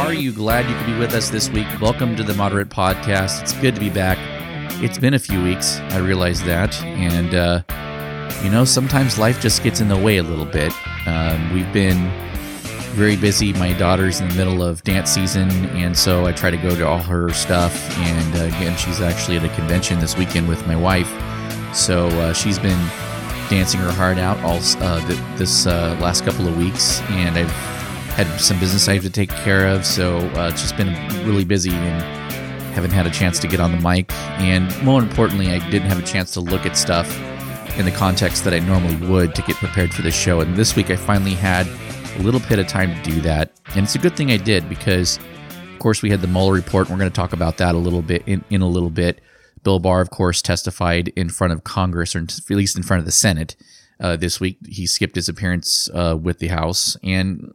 are you? Glad you could be with us this week. Welcome to the Moderate Podcast. It's good to be back. It's been a few weeks. I realize that. And, sometimes life just gets in the way a little bit. We've been very busy. My daughter's in the middle of dance season, and so I try to go to all her stuff. And again, she's actually at a convention this weekend with my wife. So she's been dancing her heart out all this last couple of weeks, and I've had some business I have to take care of, so it's just been really busy and haven't had a chance to get on the mic. And more importantly, I didn't have a chance to look at stuff in the context that I normally would to get prepared for the show. And this week I finally had a little bit of time to do that, and it's a good thing I did because, of course, we had the Mueller report, and we're going to talk about that a little bit in a little bit. Bill Barr, of course, testified in front of Congress, or at least in front of the Senate this week. He skipped his appearance with the House. And,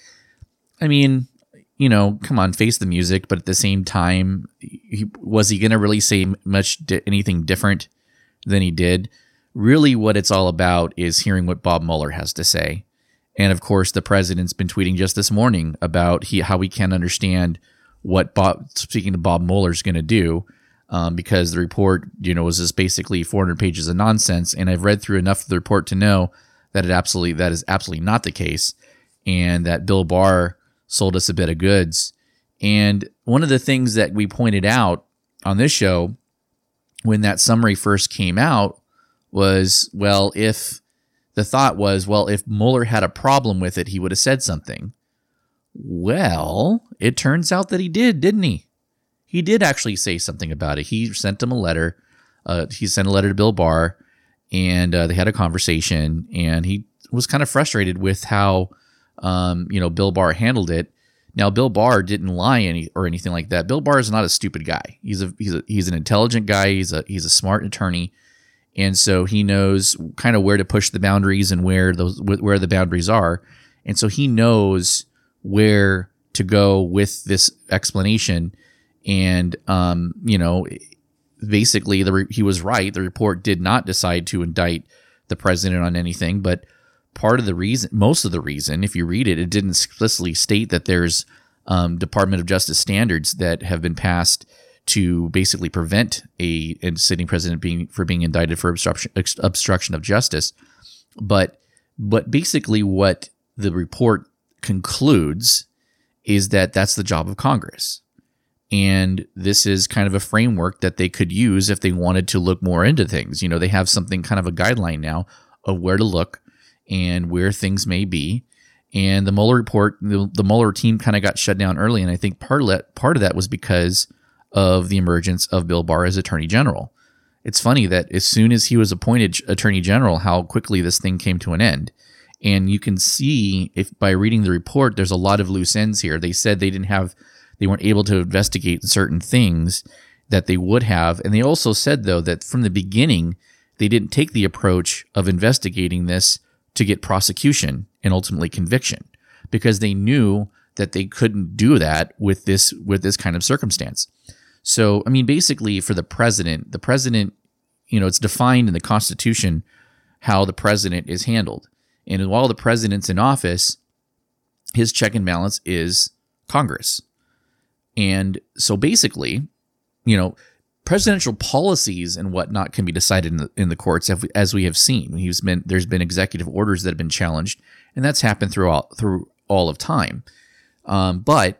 come on, face the music. But at the same time, was he going to really say anything different than he did? Really, what it's all about is hearing what Bob Mueller has to say. And, of course, the president's been tweeting just this morning about how we can't understand what speaking to Bob Mueller's going to do. Because the report, was just basically 400 pages of nonsense, and I've read through enough of the report to know that that is absolutely not the case, and that Bill Barr sold us a bit of goods. And one of the things that we pointed out on this show when that summary first came out was, if Mueller had a problem with it, he would have said something. Well, it turns out that he did, didn't he? He did actually say something about it. He sent him a letter. He sent a letter to Bill Barr, and they had a conversation, and he was kind of frustrated with how, Bill Barr handled it. Now, Bill Barr didn't lie or anything like that. Bill Barr is not a stupid guy. He's an intelligent guy. He's a smart attorney, and so he knows kind of where to push the boundaries and where the boundaries are, and so he knows where to go with this explanation. And, basically he was right. The report did not decide to indict the president on anything, but most of the reason, if you read it, it didn't explicitly state that there's Department of Justice standards that have been passed to basically prevent a sitting president being indicted for obstruction of justice. But basically what the report concludes is that that's the job of Congress. And this is kind of a framework that they could use if they wanted to look more into things. They have something kind of a guideline now of where to look and where things may be. And the Mueller report, the Mueller team kind of got shut down early. And I think part of that was because of the emergence of Bill Barr as Attorney General. It's funny that as soon as he was appointed Attorney General, how quickly this thing came to an end. And you can see by reading the report, there's a lot of loose ends here. They said they weren't able to investigate certain things that they would have. And they also said, though, that from the beginning, they didn't take the approach of investigating this to get prosecution and ultimately conviction, because they knew that they couldn't do that with this kind of circumstance. So, basically for the president, it's defined in the Constitution how the president is handled. And while the president's in office, his check and balance is Congress. And so basically, presidential policies and whatnot can be decided in the courts, as we have seen. There's been executive orders that have been challenged, and that's happened through all of time. But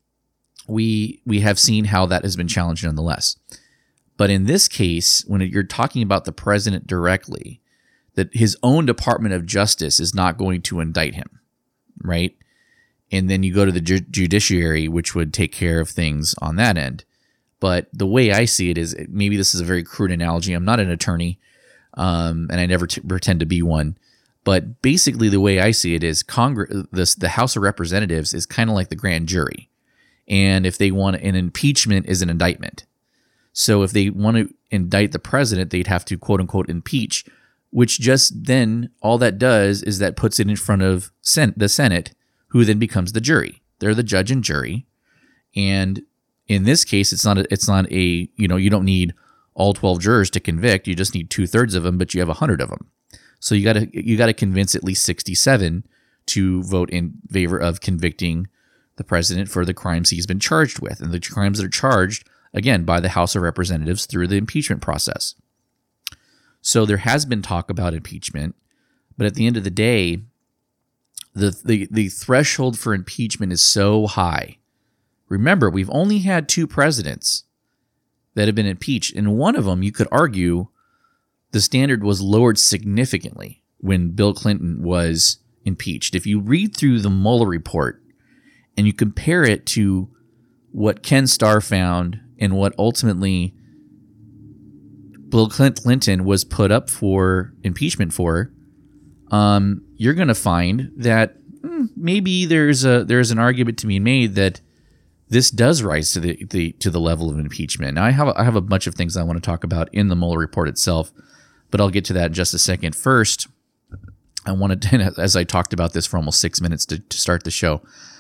we have seen how that has been challenged nonetheless. But in this case, when you're talking about the president directly, that his own Department of Justice is not going to indict him, right? And then you go to the judiciary, which would take care of things on that end. But the way I see it is, maybe this is a very crude analogy. I'm not an attorney, and I never pretend to be one. But basically, the way I see it is, the House of Representatives is kind of like the grand jury. And if they want an impeachment, is an indictment. So if they want to indict the president, they'd have to quote unquote impeach, which just then all that does is that puts it in front of the Senate, who then becomes the jury. They're the judge and jury. And in this case, it's not a you don't need all 12 jurors to convict. You just need 2/3 of them, but you have 100 of them. So you got to convince at least 67 to vote in favor of convicting the president for the crimes he's been charged with, and the crimes that are charged, again, by the House of Representatives through the impeachment process. So there has been talk about impeachment, but at the end of the day, the threshold for impeachment is so high. Remember, we've only had 2 presidents that have been impeached, and one of them, you could argue, the standard was lowered significantly when Bill Clinton was impeached. If you read through the Mueller report and you compare it to what Ken Starr found and what ultimately Bill Clinton was put up for impeachment for, you're going to find that maybe there's an argument to be made that this does rise to the level of impeachment. Now, I have a bunch of things I want to talk about in the Mueller report itself, but I'll get to that in just a second. First, I wanted to, as I talked about this for almost 6 minutes to start the show.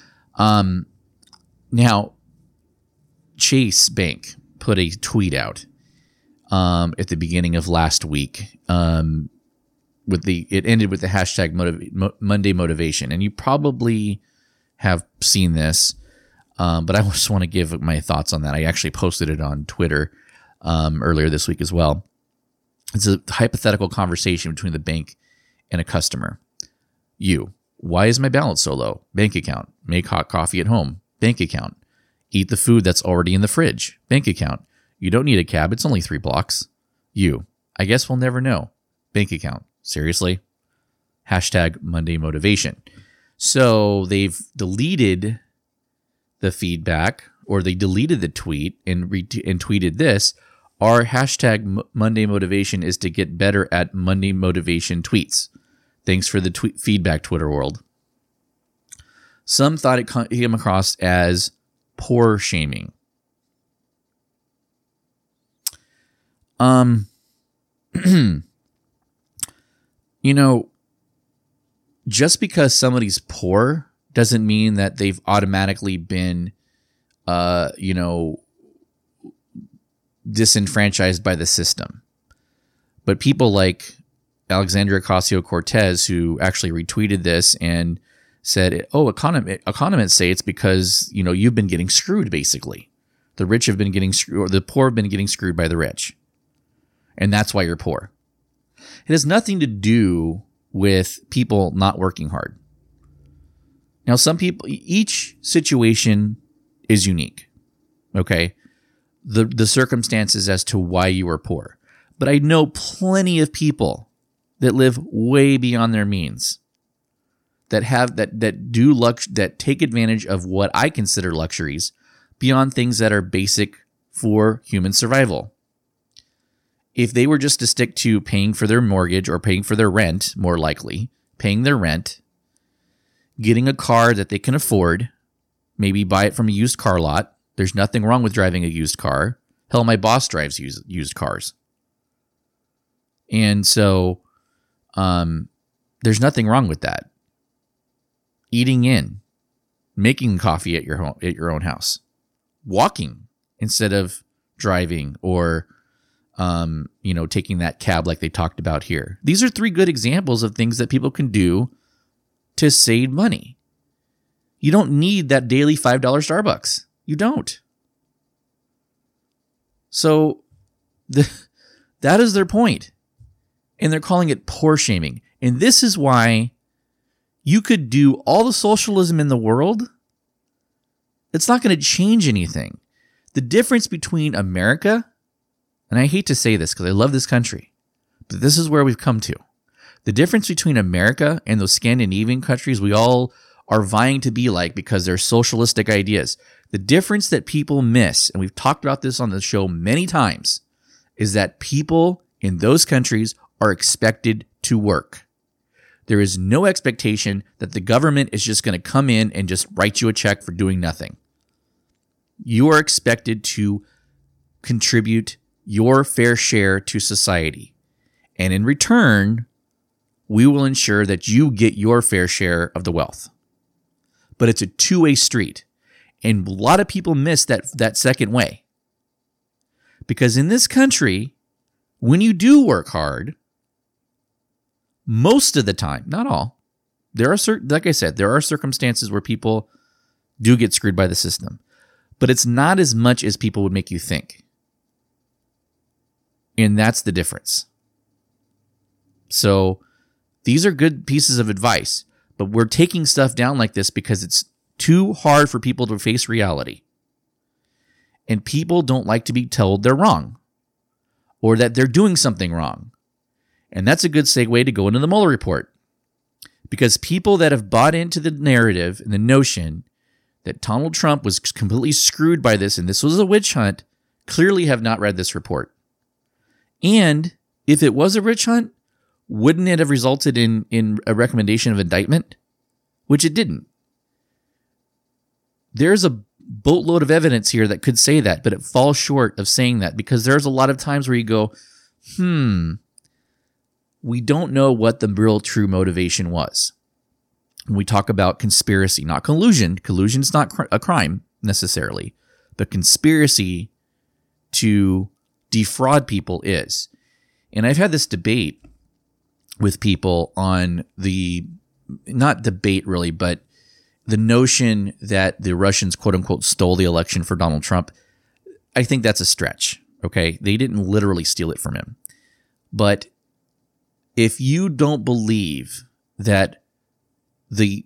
Now, Chase Bank put a tweet out at the beginning of last week. It ended with the hashtag Monday Motivation, and you probably have seen this, but I just want to give my thoughts on that. I actually posted it on Twitter earlier this week as well. It's a hypothetical conversation between the bank and a customer. You, why is my balance so low? Bank account. Make hot coffee at home. Bank account. Eat the food that's already in the fridge. Bank account. You don't need a cab. It's only 3 blocks. You, I guess we'll never know. Bank account. Seriously? Hashtag Monday Motivation. So they've deleted the feedback, or they deleted the tweet and tweeted this. Our hashtag Monday Motivation is to get better at Monday Motivation tweets. Thanks for the feedback, Twitter world. Some thought it came across as poor shaming. Just because somebody's poor doesn't mean that they've automatically been, disenfranchised by the system. But people like Alexandria Ocasio-Cortez, who actually retweeted this and said, economists say it's because, you've been getting screwed, basically. The rich have been getting screwed, or the poor have been getting screwed by the rich. And that's why you're poor. It has nothing to do with people not working hard. Now, each situation is unique, okay? The circumstances as to why you are poor. But I know plenty of people that live way beyond their means, that take advantage of what I consider luxuries beyond things that are basic for human survival. If they were just to stick to paying for their mortgage or paying for their rent, more likely, paying their rent, getting a car that they can afford, maybe buy it from a used car lot. There's nothing wrong with driving a used car. Hell, my boss drives used cars. And so there's nothing wrong with that. Eating in, making coffee at your own house, walking instead of driving, or taking that cab like they talked about here. These are 3 good examples of things that people can do to save money. You don't need that daily $5 Starbucks. You don't. So that is their point. And they're calling it poor shaming. And this is why you could do all the socialism in the world. It's not going to change anything. The difference between America, and I hate to say this because I love this country, but this is where we've come to. The difference between America and those Scandinavian countries we all are vying to be like because they're socialistic ideas. The difference that people miss, and we've talked about this on the show many times, is that people in those countries are expected to work. There is no expectation that the government is just going to come in and just write you a check for doing nothing. You are expected to contribute your fair share to society. And in return, we will ensure that you get your fair share of the wealth. But it's a two-way street. And a lot of people miss that second way. Because in this country, when you do work hard, most of the time, not all, there are certain, like I said, there are circumstances where people do get screwed by the system. But it's not as much as people would make you think. And that's the difference. So these are good pieces of advice, but we're taking stuff down like this because it's too hard for people to face reality. And people don't like to be told they're wrong or that they're doing something wrong. And that's a good segue to go into the Mueller report. Because people that have bought into the narrative and the notion that Donald Trump was completely screwed by this and this was a witch hunt clearly have not read this report. And if it was a witch hunt, wouldn't it have resulted in a recommendation of indictment? Which it didn't. There's a boatload of evidence here that could say that, but it falls short of saying that because there's a lot of times where you go, we don't know what the real true motivation was. When we talk about conspiracy, not collusion. Collusion is not a crime necessarily, but conspiracy to defraud people is. And I've had this debate with people on not debate really, but the notion that the Russians, quote unquote, stole the election for Donald Trump. I think that's a stretch. Okay. They didn't literally steal it from him. But if you don't believe that the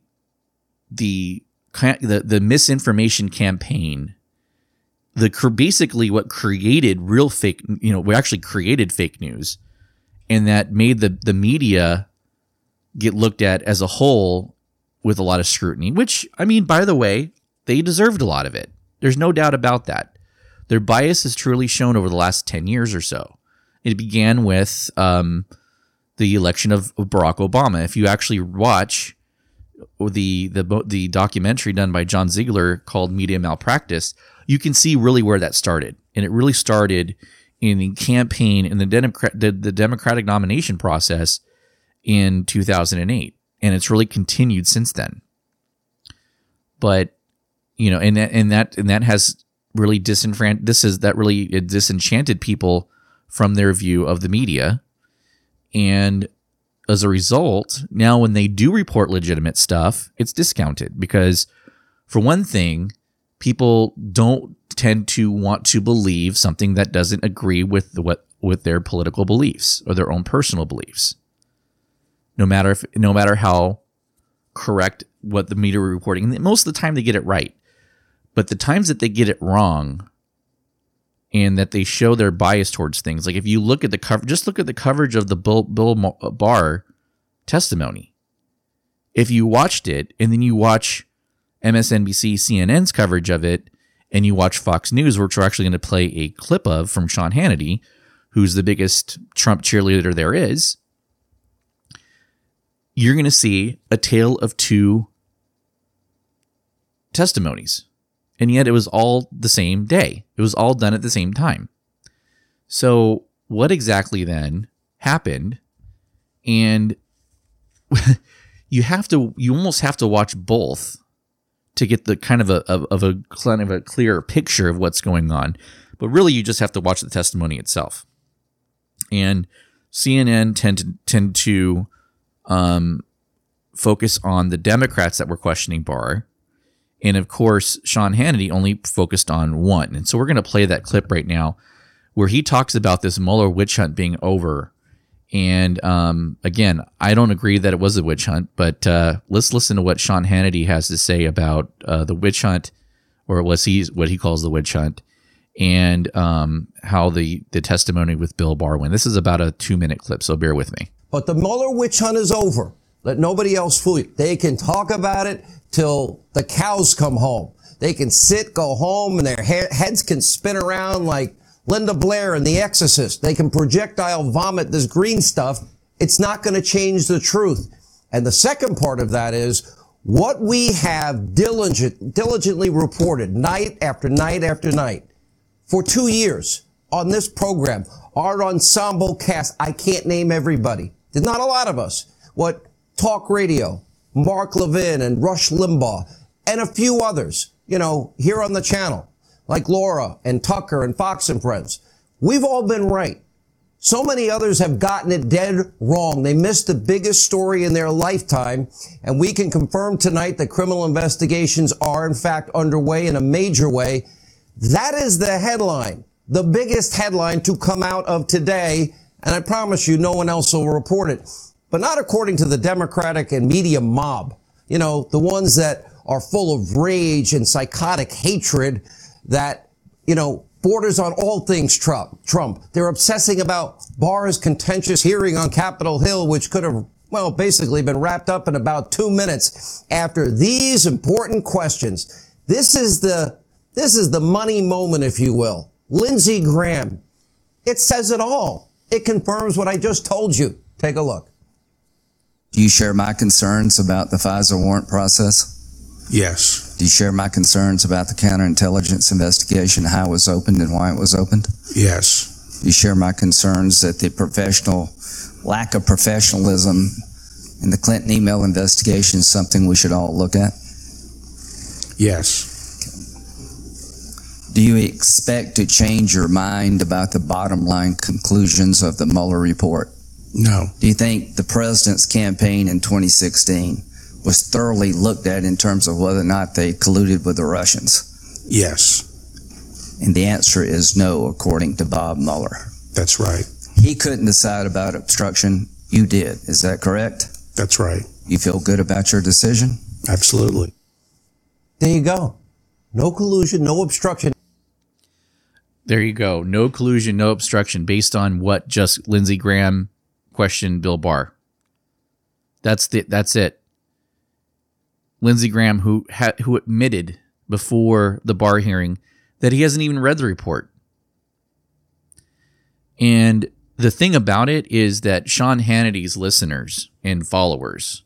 misinformation campaign, basically what created real fake, we actually created fake news, and that made the media get looked at as a whole with a lot of scrutiny, which, I mean, by the way, they deserved a lot of it. There's no doubt about that. Their bias is truly shown over the last 10 years or so. It began with the election of Barack Obama. If you actually watch the documentary done by John Ziegler called Media Malpractice, you can see really where that started. And it really started in the campaign in the Democratic nomination process in 2008. And it's really continued since then. But, and that has really disenchanted people from their view of the media. And as a result, now when they do report legitimate stuff, it's discounted because, for one thing, people don't tend to want to believe something that doesn't agree with their political beliefs or their own personal beliefs. No matter how correct what the media are reporting, and most of the time they get it right, but the times that they get it wrong, and that they show their bias towards things, like if you look at just look at the coverage of the Bill Barr testimony. If you watched it and then you watch MSNBC, CNN's coverage of it, and you watch Fox News, which we're actually going to play a clip of from Sean Hannity, who's the biggest Trump cheerleader there is, you're going to see a tale of two testimonies. And yet it was all the same day. It was all done at the same time. So what exactly then happened? And you almost have to watch both to get the kind of a clearer picture of what's going on. But really, you just have to watch the testimony itself. And CNN tend to focus on the Democrats that were questioning Barr. And of course, Sean Hannity only focused on one. And so we're going to play that clip right now where he talks about this Mueller witch hunt being over. And again, I don't agree that it was a witch hunt, but let's listen to what Sean Hannity has to say about the witch hunt, or what he calls the witch hunt, and how the testimony with Bill Barr went. This is about a 2-minute clip, so bear with me. But the Mueller witch hunt is over. Let nobody else fool you. They can talk about it till the cows come home. They can go home, and their heads can spin around like Linda Blair in The Exorcist. They can projectile vomit this green stuff. It's not going to change the truth. And the second part of that is what we have diligently reported night after night after night for 2 years on this program, our ensemble cast. I can't name everybody. There's not a lot of us. What talk radio, Mark Levin and Rush Limbaugh, and a few others, here on the channel, like Laura and Tucker and Fox and Friends. We've all been right. So many others have gotten it dead wrong. They missed the biggest story in their lifetime, and we can confirm tonight that criminal investigations are in fact underway in a major way. That is the headline, the biggest headline to come out of today, and I promise you no one else will report it. But not according to the Democratic and media mob. You know, the ones that are full of rage and psychotic hatred that, you know, borders on all things Trump. They're obsessing about Barr's contentious hearing on Capitol Hill, which could have, well, basically been wrapped up in about 2 minutes after these important questions. This is the money moment, if you will. Lindsey Graham. It says it all. It confirms what I just told you. Take a look. Do you share my concerns about the FISA warrant process? Yes. Do you share my concerns about the counterintelligence investigation, how it was opened and why it was opened? Yes. Do you share my concerns that the lack of professionalism in the Clinton email investigation is something we should all look at? Yes. Do you expect to change your mind about the bottom line conclusions of the Mueller report? No. Do you think the president's campaign in 2016 was thoroughly looked at in terms of whether or not they colluded with the Russians? Yes. And the answer is no, according to Bob Mueller. That's right. He couldn't decide about obstruction. You did. Is that correct? That's right. You feel good about your decision? Absolutely. There you go. No collusion, no obstruction. There you go. No collusion, no obstruction, based on what just Lindsey Graham questioned Bill Barr. That's it. Lindsey Graham, who admitted before the Barr hearing that he hasn't even read the report. And the thing about it is that Sean Hannity's listeners and followers,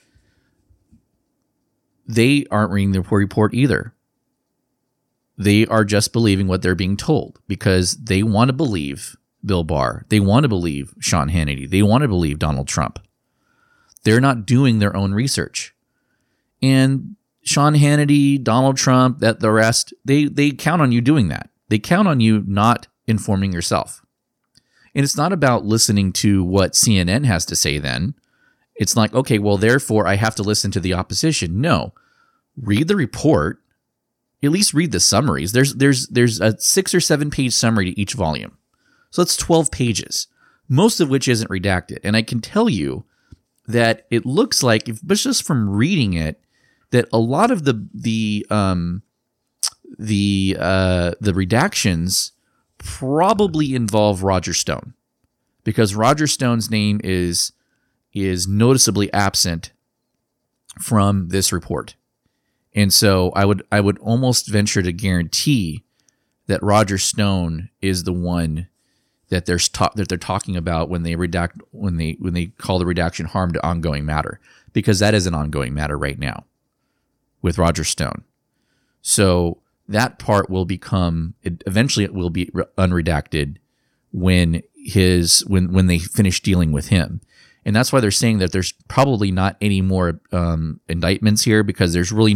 they aren't reading the report either. They are just believing what they're being told because they want to believe Bill Barr. They want to believe Sean Hannity. They want to believe Donald Trump. They're not doing their own research. And Sean Hannity, Donald Trump, the rest, they count on you doing that. They count on you not informing yourself. And it's not about listening to what CNN has to say then. It's like, okay, well, therefore I have to listen to the opposition. No. Read the report. At least read the summaries. There's a 6 or 7 page summary to each volume. So that's 12 pages, most of which isn't redacted. And I can tell you that it looks like, but just from reading it, that a lot of the redactions probably involve Roger Stone, because Roger Stone's name is noticeably absent from this report. And so I would almost venture to guarantee that Roger Stone is the one that they're talking about when they redact when they call the redaction harm to ongoing matter, because that is an ongoing matter right now with Roger Stone. So that part will eventually it will be unredacted when they finish dealing with him. And that's why they're saying that there's probably not any more indictments here, because there's really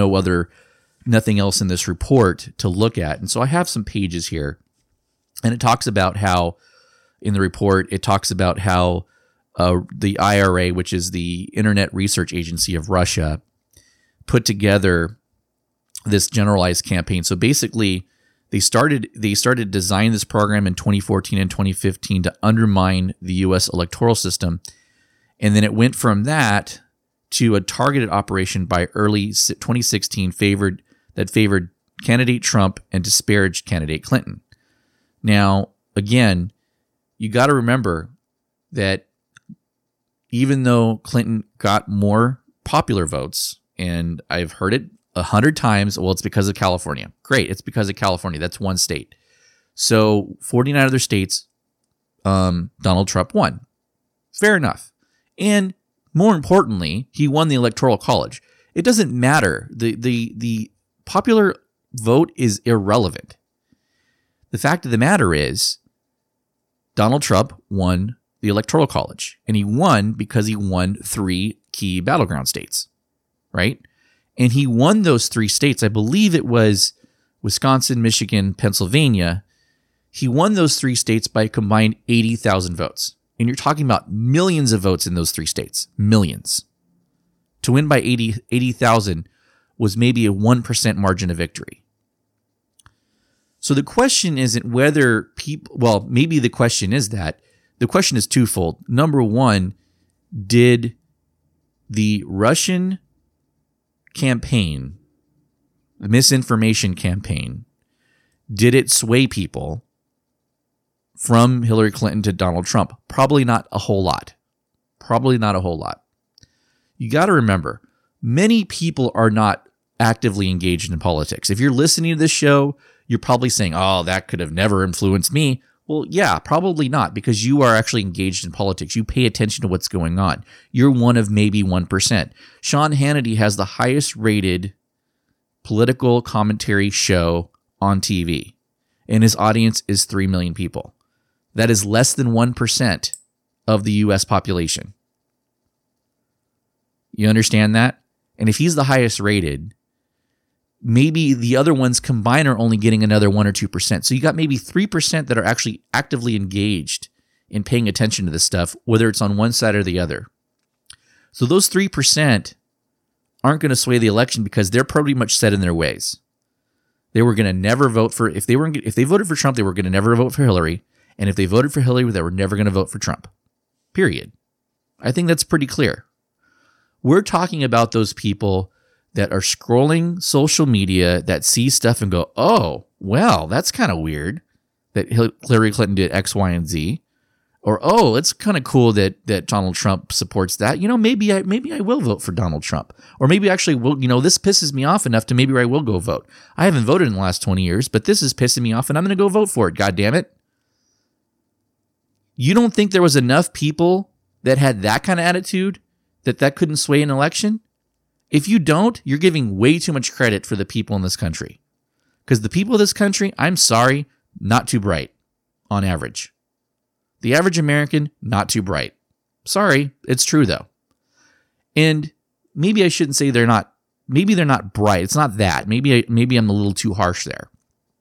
nothing else in this report to look at. And so I have some pages here, and it talks about how, in the report, it talks about how the IRA, which is the Internet Research Agency of Russia, put together this generalized campaign. So basically, they started to design this program in 2014 and 2015 to undermine the U.S. electoral system. And then it went from that to a targeted operation by early 2016 favored candidate Trump and disparaged candidate Clinton. Now, again, you got to remember that even though Clinton got more popular votes, and I've heard it 100 times, well, it's because of California. Great, it's because of California. That's one state. So 49 other states, Donald Trump won. Fair enough. And more importantly, he won the Electoral College. It doesn't matter. The popular vote is irrelevant. The fact of the matter is, Donald Trump won the Electoral College, and he won because he won 3 key battleground states, right? And he won those 3 states. I believe it was Wisconsin, Michigan, Pennsylvania. He won those 3 states by a combined 80,000 votes. And you're talking about millions of votes in those 3 states. Millions. To win by 80,000 was maybe a 1% margin of victory. So the question isn't whether people, well, maybe the question is that. The question is twofold. Number one, did the Russian campaign, the misinformation campaign, did it sway people from Hillary Clinton to Donald Trump? Probably not a whole lot. Probably not a whole lot. You got to remember, many people are not actively engaged in politics. If you're listening to this show, you're probably saying, oh, that could have never influenced me. Well, yeah, probably not, because you are actually engaged in politics. You pay attention to what's going on. You're one of maybe 1%. Sean Hannity has the highest rated political commentary show on TV, and his audience is 3 million people. That is less than 1% of the U.S. population. You understand that? And if he's the highest rated, maybe the other ones combined are only getting another 1 or 2%. So you got maybe 3% that are actually actively engaged in paying attention to this stuff, whether it's on one side or the other. So those 3% aren't going to sway the election because they're pretty much set in their ways. They were going to never vote for, if they voted for Trump, they were going to never vote for Hillary. And if they voted for Hillary, they were never going to vote for Trump. Period. I think that's pretty clear. We're talking about those people that are scrolling social media, that see stuff and go, oh, well, that's kind of weird that Hillary Clinton did X, Y, and Z. Or, oh, it's kind of cool that Donald Trump supports that. You know, maybe I will vote for Donald Trump. Or maybe actually, this pisses me off enough to maybe I will go vote. I haven't voted in the last 20 years, but this is pissing me off and I'm going to go vote for it. God damn it. You don't think there was enough people that had that kind of attitude that couldn't sway an election? If you don't, you're giving way too much credit for the people in this country. Because the people of this country, I'm sorry, not too bright on average. The average American, not too bright. Sorry, it's true though. And maybe I shouldn't say they're not bright. It's not that. Maybe I'm a little too harsh there.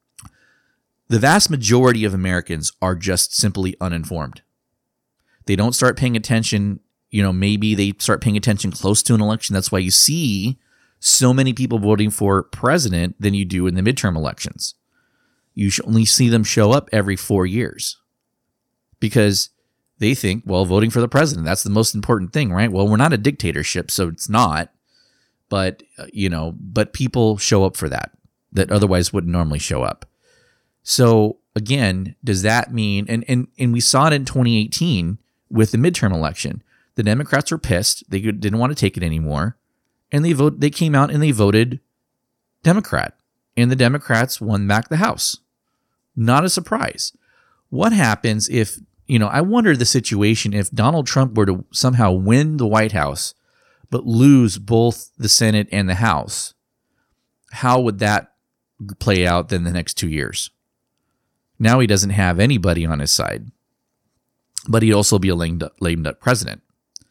The vast majority of Americans are just simply uninformed. They don't start paying attention. Maybe they start paying attention close to an election. That's why you see so many people voting for president than you do in the midterm elections. You should only see them show up every 4 years because they think, well, voting for the president, that's the most important thing, right? Well, we're not a dictatorship, so it's not. But, but people show up for that otherwise wouldn't normally show up. So again, does that mean, and we saw it in 2018 with the midterm election, the Democrats were pissed. They didn't want to take it anymore. And they came out and they voted Democrat. And the Democrats won back the House. Not a surprise. What happens if, I wonder the situation if Donald Trump were to somehow win the White House, but lose both the Senate and the House? How would that play out then the next 2 years? Now he doesn't have anybody on his side, but he'd also be a lame duck president.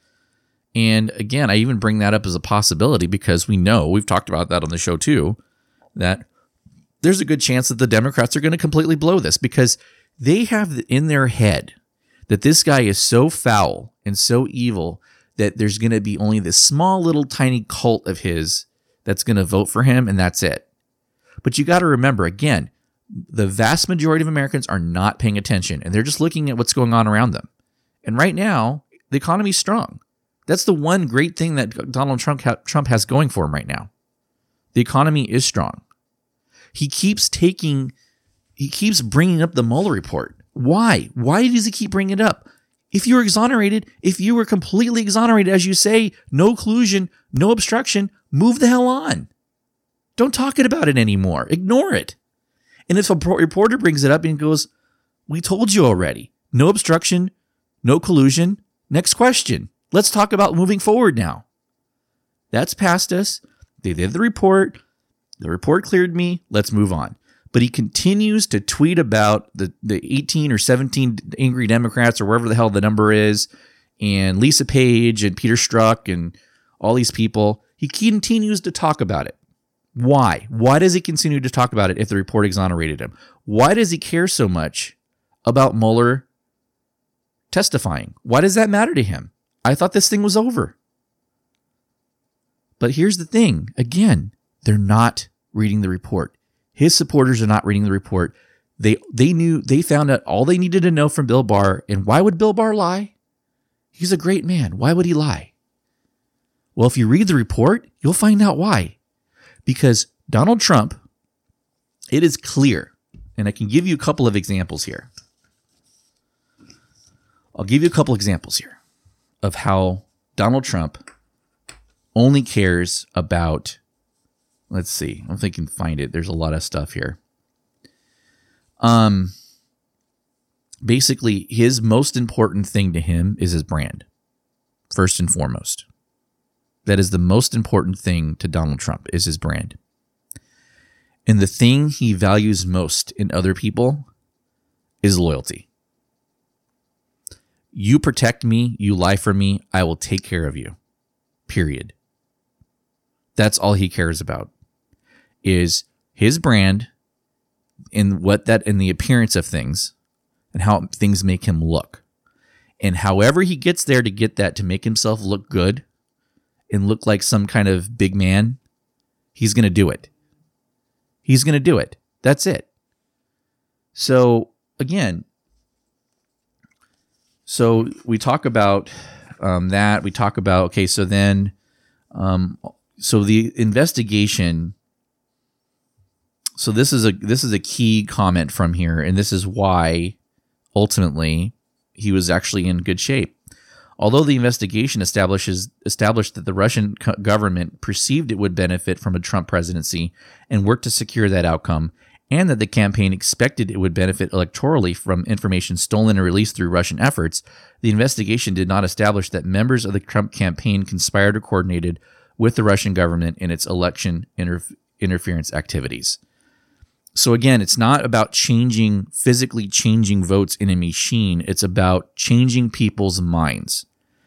And again, I even bring that up as a possibility because we've talked about that on the show too, that there's a good chance that the Democrats are going to completely blow this because they have in their head that this guy is so foul and so evil that there's going to be only this small little tiny cult of his that's going to vote for him, and that's it. But you got to remember, again, the vast majority of Americans are not paying attention, and they're just looking at what's going on around them. And right now, the economy's strong. That's the one great thing that Donald Trump has going for him right now. The economy is strong. He keeps bringing up the Mueller report. Why? Why does he keep bringing it up? If you were completely exonerated, as you say, no collusion, no obstruction, move the hell on. Don't talk about it anymore. Ignore it. And if a reporter brings it up and goes, we told you already, no obstruction, no collusion, next question. Let's talk about moving forward now. That's past us. They did the report. The report cleared me. Let's move on. But he continues to tweet about the 18 or 17 angry Democrats or wherever the hell the number is, and Lisa Page and Peter Strzok and all these people. He continues to talk about it. Why? Why does he continue to talk about it if the report exonerated him? Why does he care so much about Mueller testifying? Why does that matter to him? I thought this thing was over. But here's the thing. Again, they're not reading the report. His supporters are not reading the report. They found out all they needed to know from Bill Barr. And why would Bill Barr lie? He's a great man. Why would he lie? Well, if you read the report, you'll find out why. Because Donald Trump, it is clear, and I can give you a couple of examples here. I'll give you a couple examples here of how Donald Trump only cares about, let's see, I don't think I can find it. There's a lot of stuff here. Basically, his most important thing to him is his brand, first and foremost. That is the most important thing to Donald Trump, is his brand. And the thing he values most in other people is loyalty. You protect me, you lie for me, I will take care of you. Period. That's all he cares about, is his brand and the appearance of things and how things make him look. And however he gets there to get that, to make himself look good and look like some kind of big man, he's going to do it. He's going to do it. That's it. So again, so we talk about that. We talk about, okay, so then, so the investigation. So this is a key comment from here, and this is why ultimately he was actually in good shape. Although the investigation established that the Russian government perceived it would benefit from a Trump presidency and worked to secure that outcome, and that the campaign expected it would benefit electorally from information stolen and released through Russian efforts, the investigation did not establish that members of the Trump campaign conspired or coordinated with the Russian government in its election interference activities. So again, it's not about physically changing votes in a machine. It's about changing people's minds.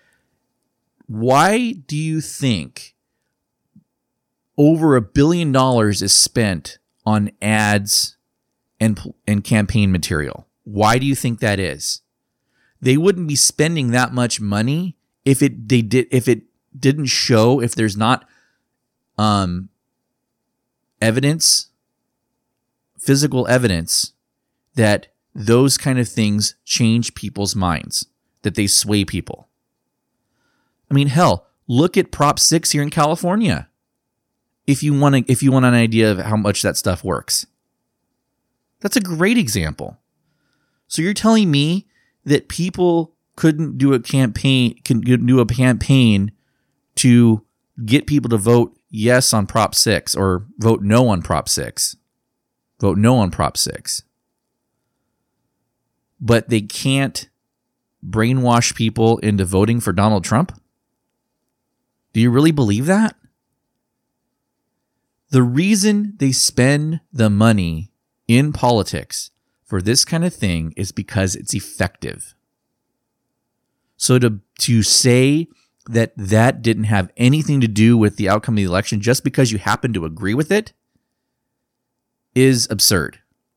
Why do you think over $1 billion is spent on ads and campaign material? Why do you think that is? They wouldn't be spending that much money if it didn't show, if there's not physical evidence that those kind of things change people's minds, that they sway people. I mean, hell, look at Prop 6 here in California. If you want an idea of how much that stuff works. That's a great example. So you're telling me that people couldn't do a campaign to get people to vote yes on Prop 6 or vote no on Prop 6. Vote no on Prop 6. But they can't brainwash people into voting for Donald Trump? Do you really believe that? The reason they spend the money in politics for this kind of thing is because it's effective. So to say that didn't have anything to do with the outcome of the election just because you happen to agree with it is absurd.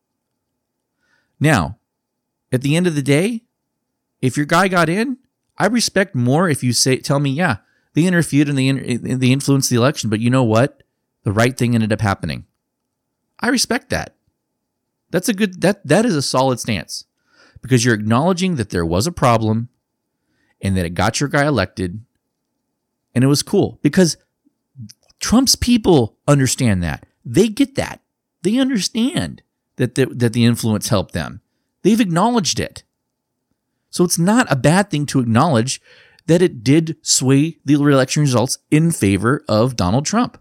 Now, at the end of the day, if your guy got in, I respect more if you tell me, yeah, they interfered and they influenced the election, but you know what? The right thing ended up happening. I respect that. That's that is a solid stance, because you're acknowledging that there was a problem and that it got your guy elected, and it was cool because Trump's people understand that. They get that. They understand that the influence helped them. They've acknowledged it. So it's not a bad thing to acknowledge that it did sway the election results in favor of Donald Trump.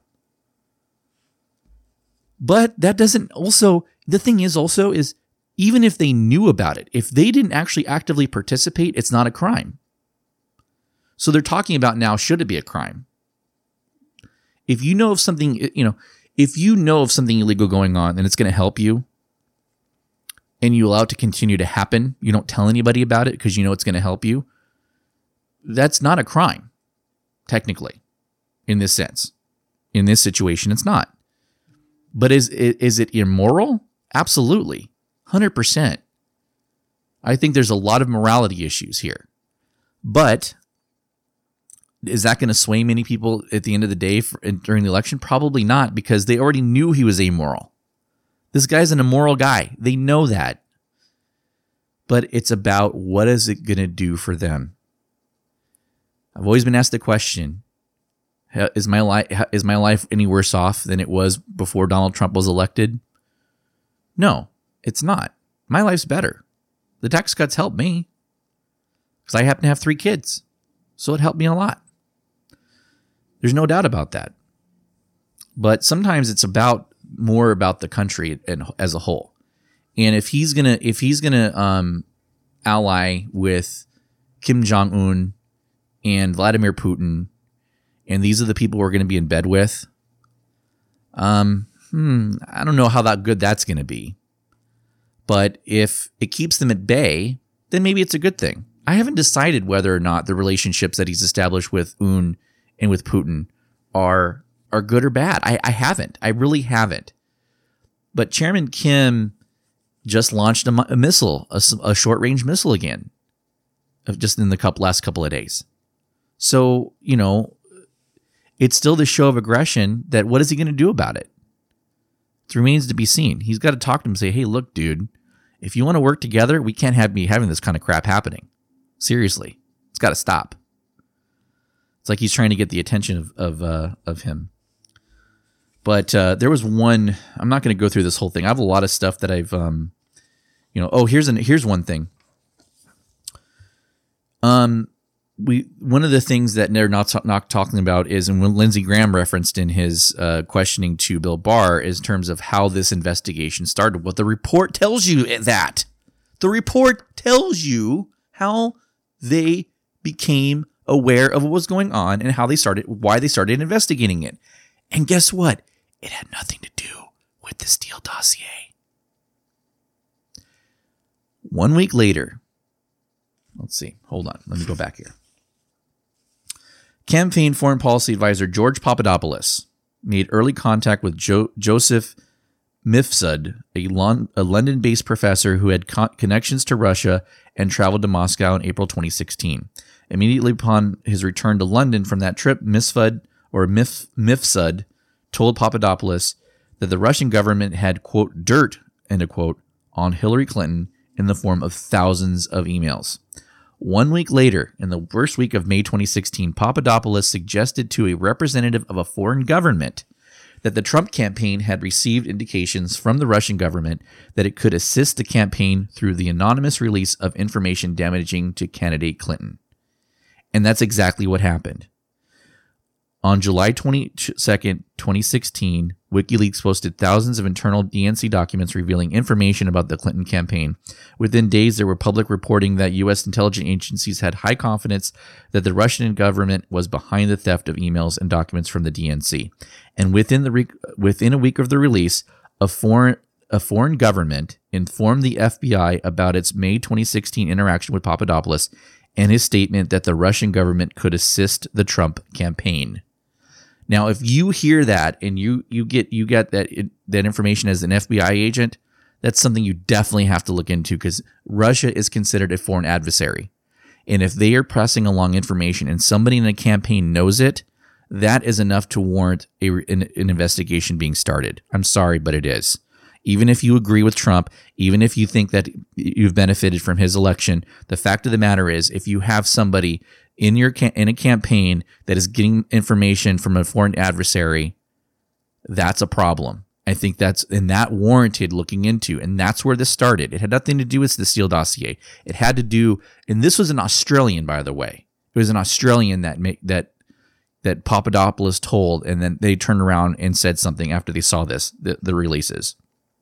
But that doesn't also, the thing is also is, even if they knew about it, if they didn't actually actively participate, it's not a crime. So they're talking about now, should it be a crime? If you know of something, if you know of something illegal going on and it's going to help you, and you allow it to continue to happen, you don't tell anybody about it because you know it's going to help you, that's not a crime, technically, in this sense. In this situation, it's not. But is it immoral? Absolutely. 100%. I think there's a lot of morality issues here. But is that going to sway many people at the end of the day during the election? Probably not, because they already knew he was amoral. This guy's an immoral guy. They know that. But it's about what is it going to do for them. I've always been asked the question, is my life any worse off than it was before Donald Trump was elected? No, it's not. My life's better. The tax cuts helped me because I happen to have 3 kids. So it helped me a lot. There's no doubt about that. But sometimes it's more about the country as a whole. And if he's gonna ally with Kim Jong-un and Vladimir Putin, and these are the people we're going to be in bed with, I don't know how good that's going to be. But if it keeps them at bay, then maybe it's a good thing. I haven't decided whether or not the relationships that he's established with Un and with Putin are good or bad. I haven't. I really haven't. But Chairman Kim just launched a missile, a short-range missile again, just in the last couple of days. So, it's still the show of aggression that what is he going to do about it? It remains to be seen. He's got to talk to him and say, hey, look, dude, if you want to work together, we can't be having this kind of crap happening. Seriously. It's got to stop. It's like he's trying to get the attention of him. But there was one, I'm not going to go through this whole thing. I have a lot of stuff that I've, here's one thing. One of the things that they're not talking about is, and when Lindsey Graham referenced in his questioning to Bill Barr, is in terms of how this investigation started. What the report tells you that. The report tells you how they became aware of what was going on and why they started investigating it. And guess what? It had nothing to do with the Steele dossier. 1 week later, let's see. Hold on. Let me go back here. Campaign foreign policy advisor George Papadopoulos made early contact with Joseph Mifsud, a London-based professor who had connections to Russia and traveled to Moscow in April 2016. Immediately upon his return to London from that trip, Mifsud told Papadopoulos that the Russian government had, quote, dirt, end quote, on Hillary Clinton in the form of thousands of emails. 1 week later, in the first week of May 2016, Papadopoulos suggested to a representative of a foreign government that the Trump campaign had received indications from the Russian government that it could assist the campaign through the anonymous release of information damaging to candidate Clinton. And that's exactly what happened. On July 22nd, 2016, WikiLeaks posted thousands of internal DNC documents revealing information about the Clinton campaign. Within days, there were public reporting that U.S. intelligence agencies had high confidence that the Russian government was behind the theft of emails and documents from the DNC. And within a week of the release, a foreign government informed the FBI about its May 2016 interaction with Papadopoulos and his statement that the Russian government could assist the Trump campaign. Now, if you hear that and you get that information as an FBI agent, that's something you definitely have to look into, because Russia is considered a foreign adversary. And if they are pressing along information and somebody in a campaign knows it, that is enough to warrant an investigation being started. I'm sorry, but it is. Even if you agree with Trump, even if you think that you've benefited from his election, the fact of the matter is, if you have somebody in a campaign that is getting information from a foreign adversary, that's a problem. I think that warranted looking into, and that's where this started. It had nothing to do with the Steele dossier. It had to do, and this was an Australian, by the way. It was an Australian that Papadopoulos told, and then they turned around and said something after they saw the releases.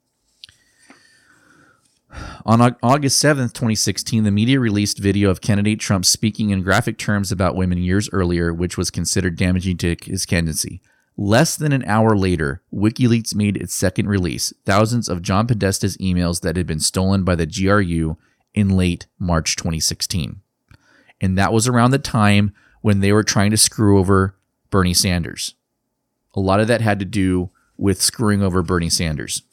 On August 7th, 2016, the media released video of candidate Trump speaking in graphic terms about women years earlier, which was considered damaging to his candidacy. Less than an hour later, WikiLeaks made its second release, thousands of John Podesta's emails that had been stolen by the GRU in late March 2016. And that was around the time when they were trying to screw over Bernie Sanders. A lot of that had to do with screwing over Bernie Sanders.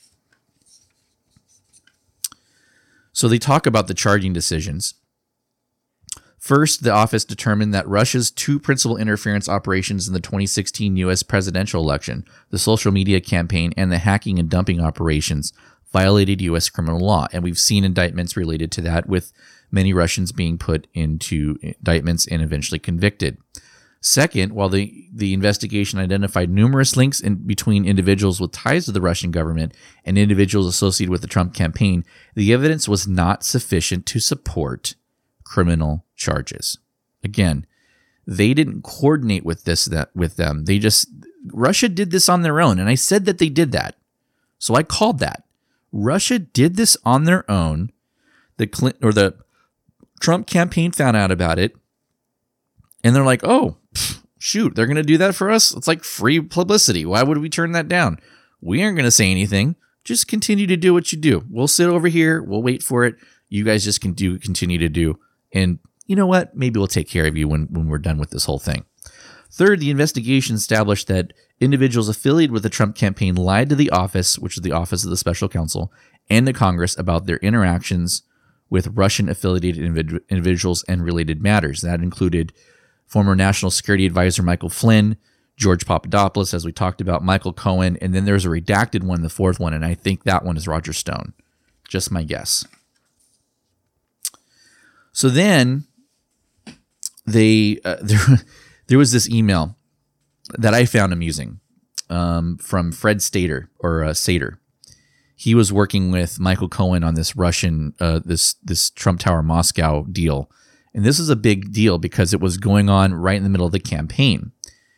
So they talk about the charging decisions. First, the office determined that Russia's two principal interference operations in the 2016 U.S. presidential election, the social media campaign and the hacking and dumping operations, violated U.S. criminal law. And we've seen indictments related to that, with many Russians being put into indictments and eventually convicted. Second, while the investigation identified numerous links between individuals with ties to the Russian government and individuals associated with the Trump campaign, the evidence was not sufficient to support criminal charges. Again, they didn't coordinate with them. Russia did this on their own. And I said that they did that. So I called that. Russia did this on their own. The Trump campaign found out about it. And they're like, oh, shoot, they're going to do that for us? It's like free publicity. Why would we turn that down? We aren't going to say anything. Just continue to do what you do. We'll sit over here. We'll wait for it. You guys just continue to do. And you know what? Maybe we'll take care of you when we're done with this whole thing. Third, the investigation established that individuals affiliated with the Trump campaign lied to the office, which is the Office of the Special Counsel, and to Congress about their interactions with Russian-affiliated individuals and related matters. That included former National Security Advisor Michael Flynn, George Papadopoulos, as we talked about, Michael Cohen, and then there's a redacted one, the fourth one, and I think that one is Roger Stone. Just my guess. So then there was this email that I found amusing from Fred Sater. He was working with Michael Cohen on this Russian, this Trump Tower Moscow deal. And this is a big deal because it was going on right in the middle of the campaign.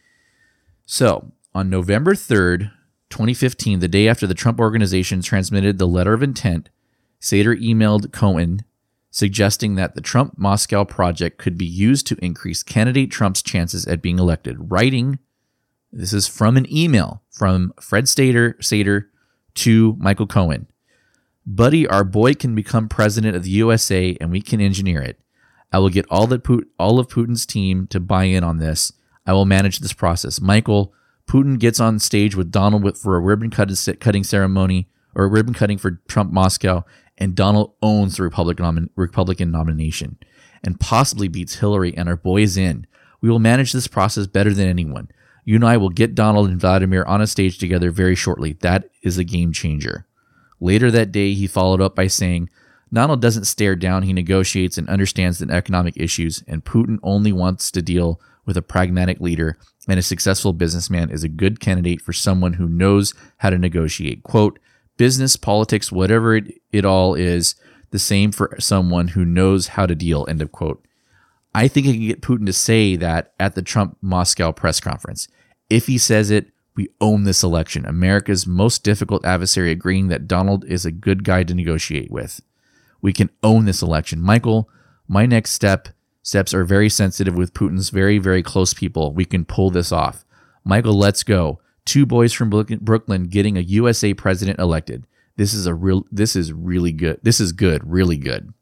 So on November 3rd, 2015, the day after the Trump Organization transmitted the letter of intent, Sater emailed Cohen suggesting that the Trump Moscow project could be used to increase candidate Trump's chances at being elected, writing, this is from an email from Fred Sater to Michael Cohen. Buddy, our boy can become president of the USA and we can engineer it. I will get all of Putin's team to buy in on this. I will manage this process. Michael, Putin gets on stage with Donald for a ribbon cutting ceremony or a ribbon cutting for Trump Moscow, and Donald owns the Republican nomination and possibly beats Hillary, and our boy is in. We will manage this process better than anyone. You and I will get Donald and Vladimir on a stage together very shortly. That is a game changer. Later that day, he followed up by saying, Donald doesn't stare down, he negotiates and understands the economic issues, and Putin only wants to deal with a pragmatic leader, and a successful businessman is a good candidate for someone who knows how to negotiate. Quote, business, politics, whatever it all is, the same for someone who knows how to deal, end of quote. I think I can get Putin to say that at the Trump Moscow press conference. If he says it, we own this election. America's most difficult adversary agreeing that Donald is a good guy to negotiate with. We can own this election. Michael, my next steps are very sensitive with Putin's very, very close people. We can pull this off. Michael, let's go. Two boys from Brooklyn getting a USA president elected. This is really good. This is good, really good.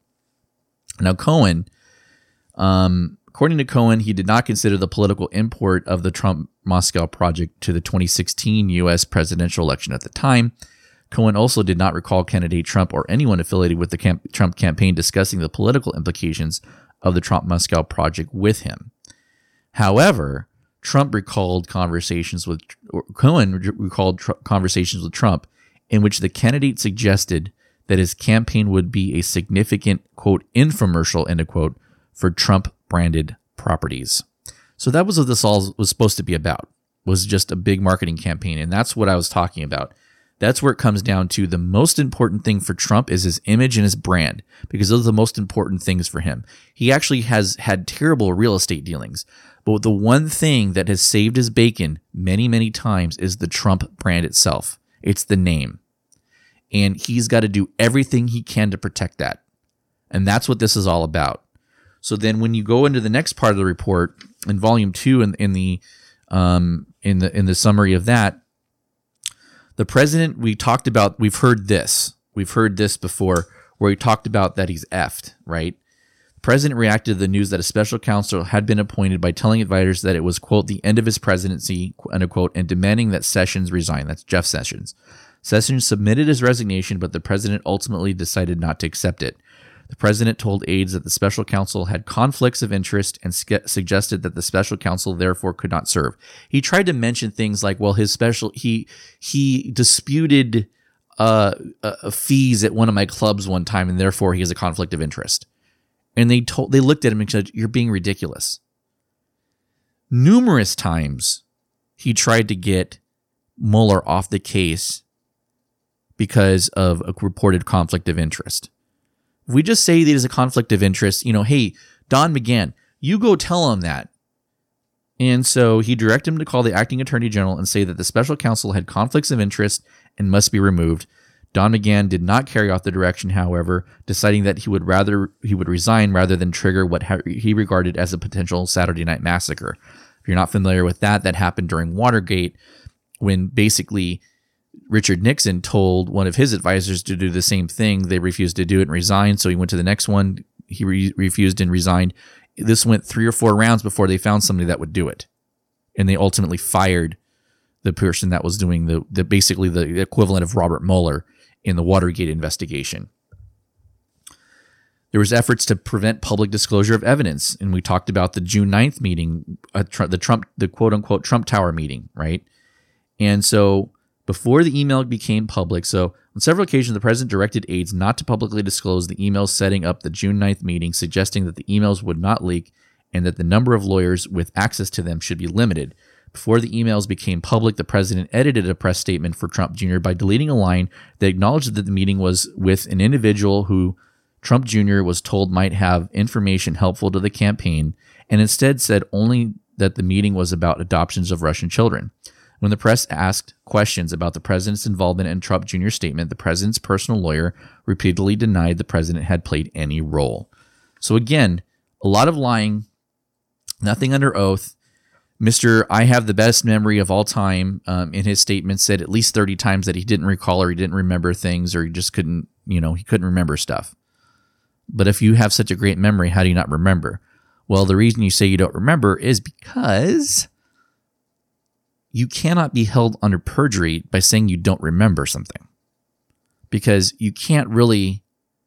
Now, Cohen, according to Cohen, he did not consider the political import of the Trump Moscow project to the 2016 U.S. presidential election at the time. Cohen also did not recall candidate Trump or anyone affiliated with the Trump campaign discussing the political implications of the Trump Moscow project with him. However, Cohen recalled conversations with Trump in which the candidate suggested that his campaign would be a significant, quote, infomercial, end of quote, for Trump-branded properties. So that was what this all was supposed to be about, was just a big marketing campaign. And that's what I was talking about. That's where it comes down to. The most important thing for Trump is his image and his brand, because those are the most important things for him. He actually has had terrible real estate dealings, but the one thing that has saved his bacon many, many times is the Trump brand itself. It's the name. And he's got to do everything he can to protect that. And that's what this is all about. So then when you go into the next part of the report, in volume 2 in the summary of that, the president, we've heard this before, where he talked about that he's effed, right? The president reacted to the news that a special counsel had been appointed by telling advisors that it was, quote, the end of his presidency, unquote, and demanding that Sessions resign. That's Jeff Sessions. Sessions submitted his resignation, but the president ultimately decided not to accept it. The president told aides that the special counsel had conflicts of interest and suggested that the special counsel therefore could not serve. He tried to mention things like, well, he disputed fees at one of my clubs one time, and therefore he has a conflict of interest. And they looked at him and said, you're being ridiculous. Numerous times he tried to get Mueller off the case because of a reported conflict of interest. If we just say there's a conflict of interest, hey, Don McGahn, you go tell him that. And so he directed him to call the acting attorney general and say that the special counsel had conflicts of interest and must be removed. Don McGahn did not carry out the direction, however, deciding that he would resign rather than trigger what he regarded as a potential Saturday Night Massacre. If you're not familiar with that happened during Watergate, when basically Richard Nixon told one of his advisors to do the same thing. They refused to do it and resigned. So he went to the next one. He refused and resigned. This went 3 or 4 rounds before they found somebody that would do it. And they ultimately fired the person that was doing basically the equivalent of Robert Mueller in the Watergate investigation. There was efforts to prevent public disclosure of evidence. And we talked about the June 9th meeting, the quote unquote Trump Tower meeting, right? And so before the email became public, so on several occasions, the president directed aides not to publicly disclose the emails setting up the June 9th meeting, suggesting that the emails would not leak and that the number of lawyers with access to them should be limited. Before the emails became public, the president edited a press statement for Trump Jr. by deleting a line that acknowledged that the meeting was with an individual who Trump Jr. was told might have information helpful to the campaign, and instead said only that the meeting was about adoptions of Russian children. When the press asked questions about the president's involvement in Trump Jr.'s statement, the president's personal lawyer repeatedly denied the president had played any role. So again, a lot of lying, nothing under oath. Mr. I have the best memory of all time in his statement said at least 30 times that he didn't recall or he didn't remember things or he just couldn't, he couldn't remember stuff. But if you have such a great memory, how do you not remember? Well, the reason you say you don't remember is because you cannot be held under perjury by saying you don't remember something. Because you can't really,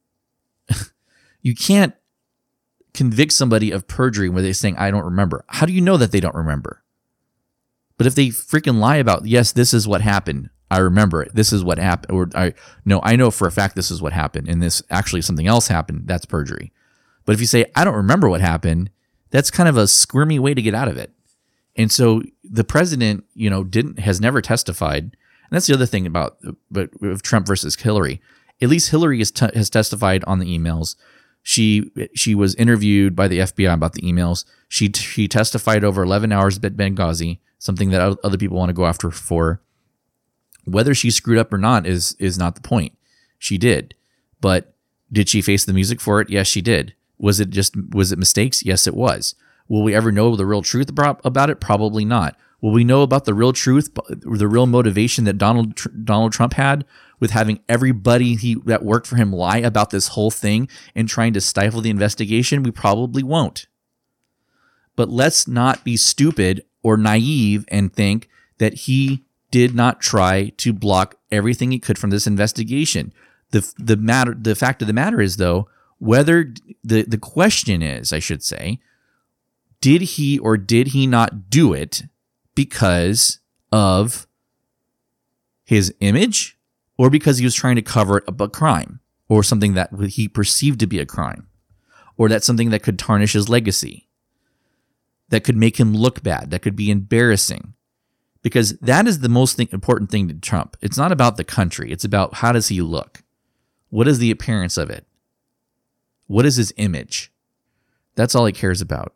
you can't convict somebody of perjury where they're saying, I don't remember. How do you know that they don't remember? But if they freaking lie about, yes, this is what happened, I remember it, this is what happened, or I know for a fact this is what happened, and this actually something else happened, that's perjury. But if you say, I don't remember what happened, that's kind of a squirmy way to get out of it. And so the president, has never testified. And that's the other thing about Trump versus Hillary. At least Hillary has testified on the emails. She was interviewed by the FBI about the emails. She testified over 11 hours at Benghazi, something that other people want to go after for. Whether she screwed up or not is not the point. She did. But did she face the music for it? Yes, she did. Was it mistakes? Yes, it was. Will we ever know the real truth about it? Probably not. Will we know about the real truth, the real motivation that Donald Trump had with having everybody that worked for him lie about this whole thing and trying to stifle the investigation? We probably won't. But let's not be stupid or naive and think that he did not try to block everything he could from this investigation. The fact of the matter is, though, whether the question is, I should say, did he or did he not do it because of his image or because he was trying to cover up a crime or something that he perceived to be a crime or that's something that could tarnish his legacy, that could make him look bad, that could be embarrassing? Because that is the most important thing to Trump. It's not about the country. It's about how does he look? What is the appearance of it? What is his image? That's all he cares about.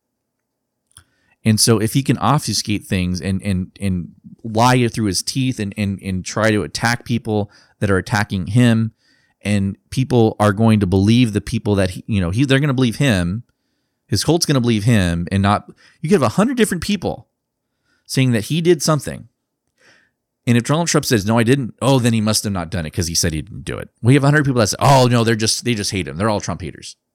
And so if he can obfuscate things and lie through his teeth and try to attack people that are attacking him, and people are going to believe the people that they're going to believe him, his cult's going to believe him, and not, you could have 100 different people saying that he did something. And if Donald Trump says, no, I didn't, oh, then he must have not done it because he said he didn't do it. We have 100 people that say, oh, no, they just hate him. They're all Trump haters.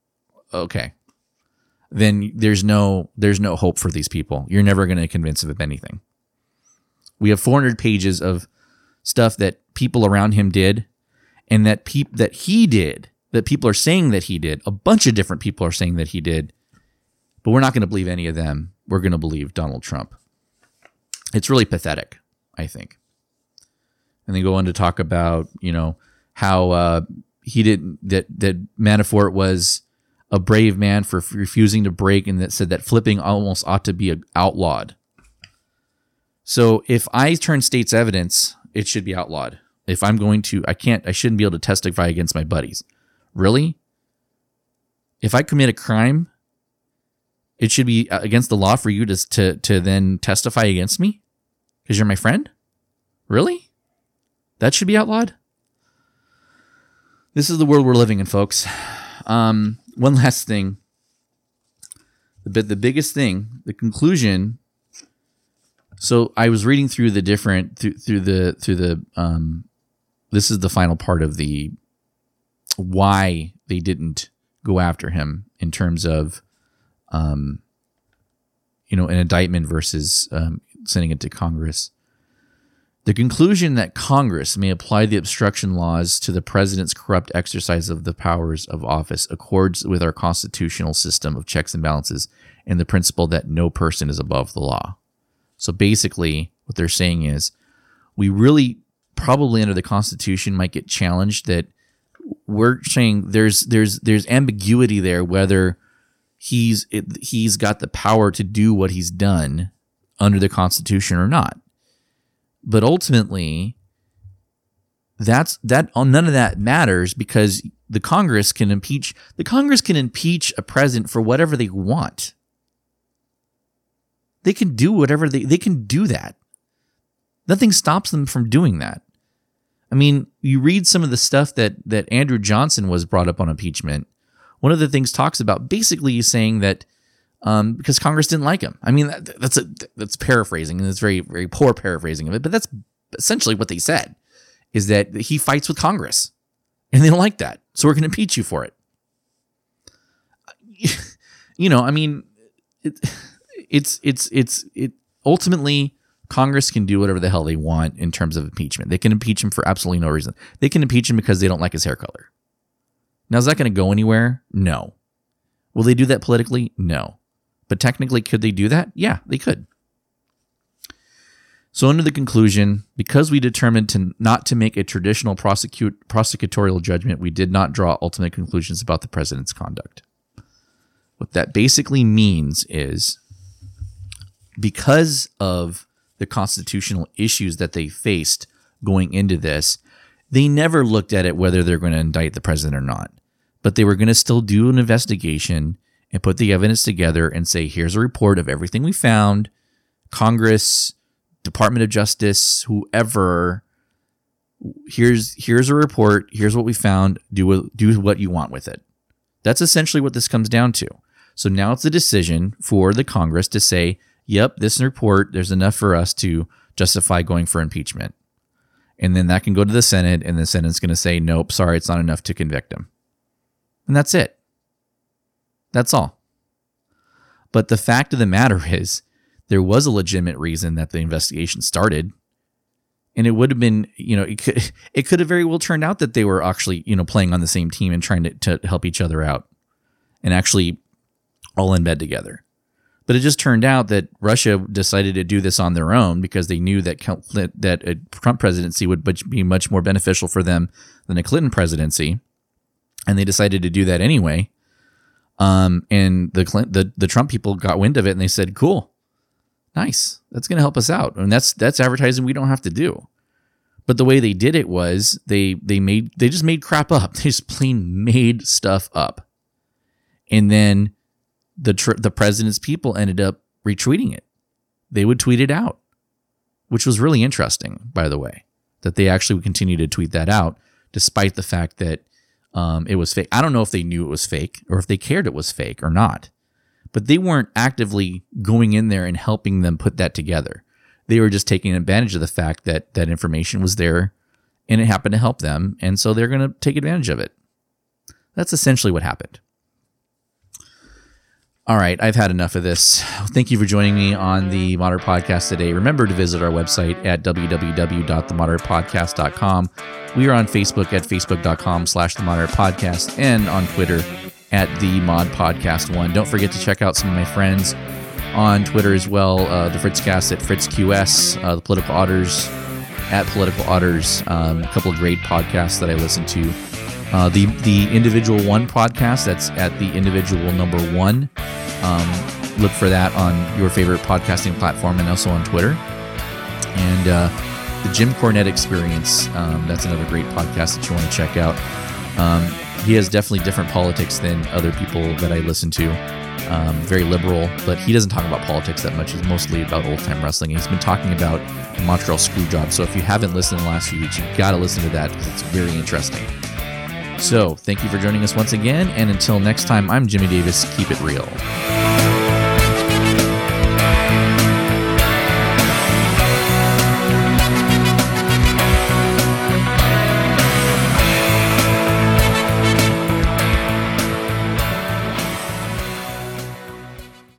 okay, then there's no hope for these people. You're never going to convince them of anything. We have 400 pages of stuff that people around him did, and that he did, that people are saying that he did. A bunch of different people are saying that he did, but we're not going to believe any of them. We're going to believe Donald Trump. It's really pathetic, I think. And they go on to talk about, how he didn't, that Manafort was a brave man for refusing to break, and that said that flipping almost ought to be outlawed. So if I turn state's evidence, it should be outlawed. If I'm going to, I shouldn't be able to testify against my buddies. Really? If I commit a crime, it should be against the law for you to then testify against me? Because you're my friend? Really? That should be outlawed? This is the world we're living in, folks. One last thing. The biggest thing, the conclusion. So I was reading through the different through the this is the final part of the why they didn't go after him in terms of an indictment versus sending it to Congress. The conclusion that Congress may apply the obstruction laws to the president's corrupt exercise of the powers of office accords with our constitutional system of checks and balances and the principle that no person is above the law. So basically, what they're saying is, we really probably under the Constitution might get challenged that we're saying there's ambiguity there whether he's got the power to do what he's done under the Constitution or not. But ultimately, none of that matters because the Congress can impeach a president for whatever they want. They can do whatever they can do that. Nothing stops them from doing that. I mean, you read some of the stuff that Andrew Johnson was brought up on impeachment. One of the things talks about basically saying that because Congress didn't like him. I mean, that's paraphrasing, and it's very, very poor paraphrasing of it, but that's essentially what they said, is that he fights with Congress, and they don't like that, so we're going to impeach you for it. I mean, it ultimately Congress can do whatever the hell they want in terms of impeachment. They can impeach him for absolutely no reason. They can impeach him because they don't like his hair color. Now, is that going to go anywhere? No. Will they do that politically? No. But technically, could they do that? Yeah, they could. So under the conclusion, because we determined not to make a traditional prosecutorial judgment, we did not draw ultimate conclusions about the president's conduct. What that basically means is, because of the constitutional issues that they faced going into this, they never looked at it whether they're going to indict the president or not. But they were going to still do an investigation and put the evidence together and say, here's a report of everything we found. Congress, Department of Justice, whoever, here's a report. Here's what we found. Do what you want with it. That's essentially what this comes down to. So now it's a decision for the Congress to say, yep, this report, there's enough for us to justify going for impeachment. And then that can go to the Senate, and the Senate's going to say, nope, sorry, it's not enough to convict him. And that's it. That's all. But the fact of the matter is, there was a legitimate reason that the investigation started. And it would have been, it could have very well turned out that they were actually, playing on the same team and trying to help each other out and actually all in bed together. But it just turned out that Russia decided to do this on their own because they knew that a Trump presidency would be much more beneficial for them than a Clinton presidency. And they decided to do that anyway. And the Trump people got wind of it and they said, cool, nice. That's going to help us out. And that's advertising we don't have to do. But the way they did it was they just made crap up. They just plain made stuff up. And then the president's people ended up retweeting it. They would tweet it out, which was really interesting, by the way, that they actually would continue to tweet that out, despite the fact that it was fake. I don't know if they knew it was fake or if they cared it was fake or not, but they weren't actively going in there and helping them put that together. They were just taking advantage of the fact that that information was there and it happened to help them. And so they're going to take advantage of it. That's essentially what happened. All right, I've had enough of this. Thank you for joining me on the Moderate Podcast today. Remember to visit our website at www.themoderatepodcast.com. We are on Facebook at facebook.com/themoderatepodcast and on Twitter at themodpodcast1. Don't forget to check out some of my friends on Twitter as well. The Fritzcast at FritzQS, the Political Otters at Political Otters, a couple of great podcasts that I listen to. The Individual One podcast, that's at the Individual number 1. Look for that on your favorite podcasting platform and also on Twitter. And the Jim Cornette Experience, that's another great podcast that you want to check out. He has definitely different politics than other people that I listen to. Very liberal, but he doesn't talk about politics that much. It's mostly about old-time wrestling. He's been talking about the Montreal Screwjob. So if you haven't listened in the last few weeks, you've got to listen to that because it's very interesting. So thank you for joining us once again. And until next time, I'm Jimmy Davis. Keep it real.